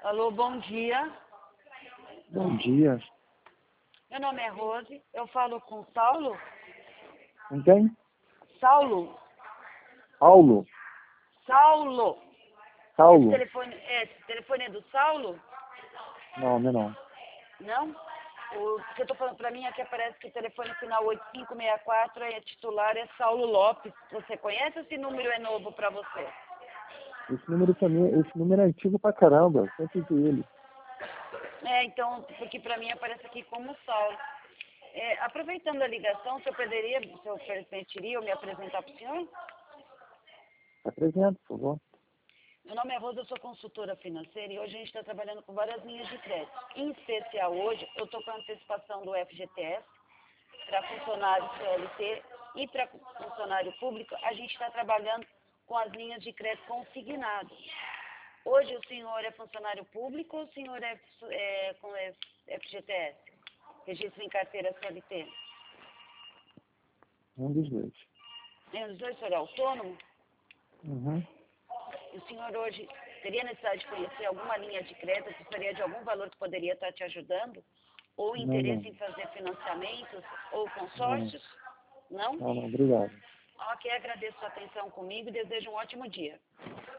Alô, bom dia. Bom dia. Meu nome é Rose. Eu falo com Saulo? Com quem? Saulo? Paulo? Saulo? Saulo? Esse telefone é do Saulo? Não, não é não. Não? O que eu tô falando pra mim é que aparece que o telefone final 8564 é titular, é Saulo Lopes. Você conhece ou esse número é novo pra você? Esse número é antigo pra caramba. Sempre vi ele. Então, porque pra mim aparece aqui como Saulo. Aproveitando a ligação, o senhor permitiria eu me apresentar para o senhor? Apresenta, por favor. Meu nome é Rosa, eu sou consultora financeira e hoje a gente está trabalhando com várias linhas de crédito. Em especial hoje, eu estou com a antecipação do FGTS para funcionário CLT e para funcionário público, a gente está trabalhando com as linhas de crédito consignado. Hoje o senhor é funcionário público ou o senhor é com FGTS? Registro em carteira CLT? Um dos dois. Os dois, o senhor é autônomo? Uhum. O senhor hoje teria necessidade de conhecer alguma linha de crédito, gostaria de algum valor que poderia estar te ajudando? Ou interesse em fazer financiamentos ou consórcios? Não? Não, obrigado. Ok, agradeço a atenção comigo e desejo um ótimo dia.